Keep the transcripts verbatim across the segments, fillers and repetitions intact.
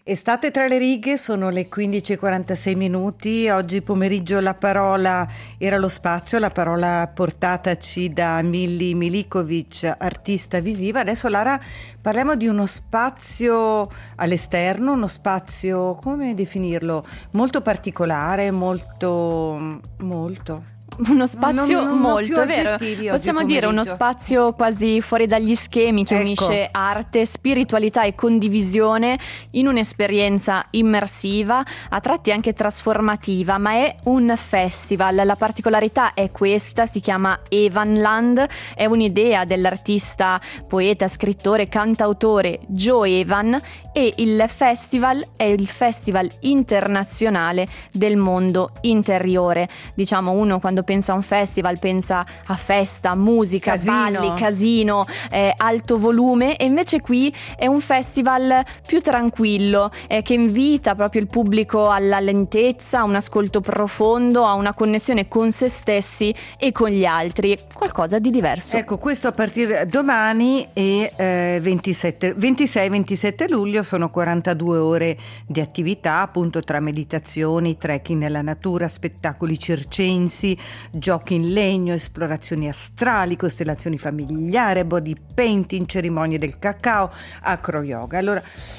Estate tra le righe, sono le quindici e quarantasei minuti. Oggi pomeriggio la parola era lo spazio, la parola portataci da Milly Milikovic, artista visiva. Adesso, Lara, parliamo di uno spazio all'esterno, uno spazio, come definirlo, molto particolare, molto, molto... Uno spazio non, non, molto, è vero, possiamo dire uno spazio quasi fuori dagli schemi che ecco. unisce arte, spiritualità e condivisione in un'esperienza immersiva, a tratti anche trasformativa, ma è un festival. La particolarità è questa, si chiama Evanland, è un'idea dell'artista, poeta, scrittore, cantautore Joe Evan, e il festival è il festival internazionale del mondo interiore. Diciamo, uno quando pensa a un festival pensa a festa, musica, casino. balli, casino, eh, alto volume, e invece qui è un festival più tranquillo, eh, che invita proprio il pubblico alla lentezza, a un ascolto profondo, a una connessione con se stessi e con gli altri, qualcosa di diverso. Ecco, questo a partire domani e eh, ventisette, ventisei ventisette luglio sono quarantadue ore di attività, appunto, tra meditazioni, trekking nella natura, spettacoli circensi, giochi in legno, esplorazioni astrali, costellazioni familiari, body painting, cerimonie del cacao, acro yoga. Allora,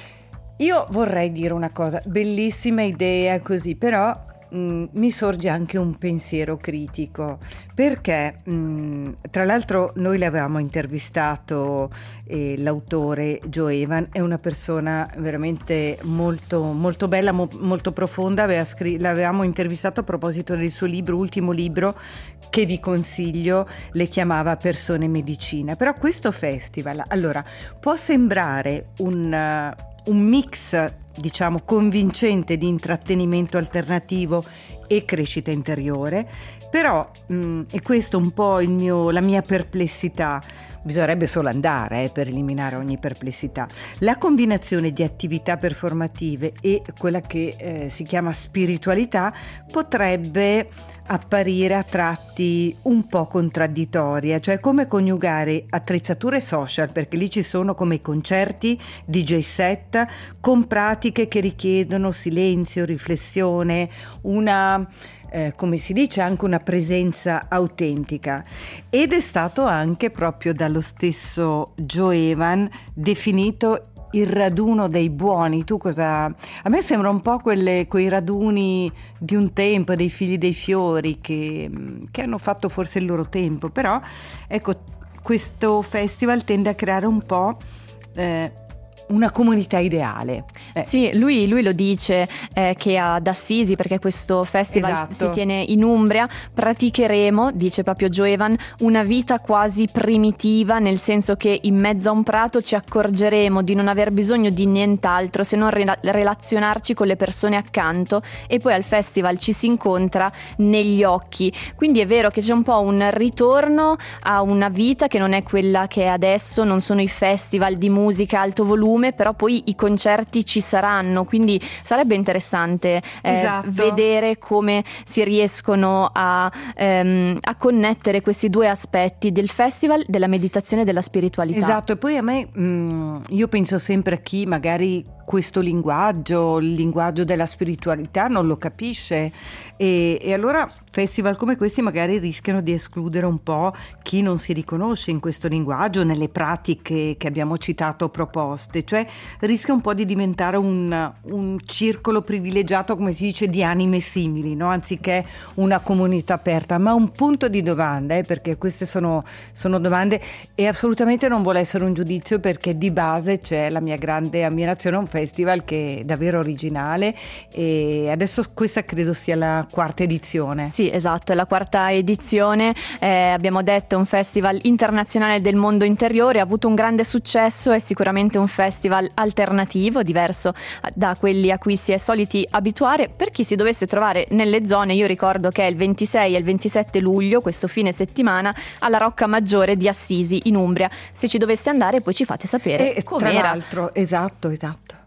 io vorrei dire una cosa, bellissima idea così, però mh, mi sorge anche un pensiero critico, perché mh, tra l'altro noi l'avevamo intervistato, eh, l'autore Joe Evan è una persona veramente molto molto bella, mo, molto profonda. Aveva scr- l'avevamo intervistato a proposito del suo libro, ultimo libro, che vi consiglio, le chiamava Persone e Medicina. Però questo festival, allora, può sembrare un, uh, un mix, diciamo, convincente di intrattenimento alternativo e crescita interiore, però mh, è questo un po' il mio, la mia perplessità. Bisognerebbe solo andare eh, per eliminare ogni perplessità. La combinazione di attività performative e quella che eh, si chiama spiritualità potrebbe apparire a tratti un po' contraddittoria, cioè come coniugare attrezzature social, perché lì ci sono come i concerti, D J set, con pratiche che richiedono silenzio, riflessione, una Eh, come si dice, anche una presenza autentica, ed è stato anche proprio dallo stesso Joe Evan definito il raduno dei buoni. Tu cosa? A me sembra un po' quelle, quei raduni di un tempo, dei figli dei fiori che, che hanno fatto forse il loro tempo, però ecco, questo festival tende a creare un po' eh, una comunità ideale. Eh. Sì, lui, lui lo dice eh, che ad Assisi, perché questo festival esatto. si tiene in Umbria, praticheremo, dice proprio Joe Evan, una vita quasi primitiva, nel senso che in mezzo a un prato ci accorgeremo di non aver bisogno di nient'altro se non rela- relazionarci con le persone accanto, e poi al festival ci si incontra negli occhi. Quindi è vero che c'è un po' un ritorno a una vita che non è quella che è adesso, non sono i festival di musica alto volume, però poi i concerti ci saranno, quindi sarebbe interessante eh, esatto. vedere come si riescono a, ehm, a connettere questi due aspetti del festival, della meditazione e della spiritualità. Esatto, e poi a me mh, io penso sempre a chi magari questo linguaggio, il linguaggio della spiritualità non lo capisce, e, e allora festival come questi magari rischiano di escludere un po' chi non si riconosce in questo linguaggio, nelle pratiche che abbiamo citato proposte, cioè rischia un po' di diventare un, un circolo privilegiato, come si dice, di anime simili, no? Anziché una comunità aperta, ma un punto di domanda, eh, perché queste sono, sono domande, e assolutamente non vuole essere un giudizio, perché di base c'è la mia grande ammirazione a un festival che è davvero originale, e adesso questa credo sia la quarta edizione. Sì, esatto, è la quarta edizione, eh, abbiamo detto un festival internazionale del mondo interiore, ha avuto un grande successo, è sicuramente un festival alternativo, diverso da quelli a cui si è soliti abituare. Per chi si dovesse trovare nelle zone, io ricordo che è il ventisei e il ventisette luglio, questo fine settimana, alla Rocca Maggiore di Assisi in Umbria. Se ci doveste andare poi ci fate sapere e com'era. Tra l'altro, esatto, esatto.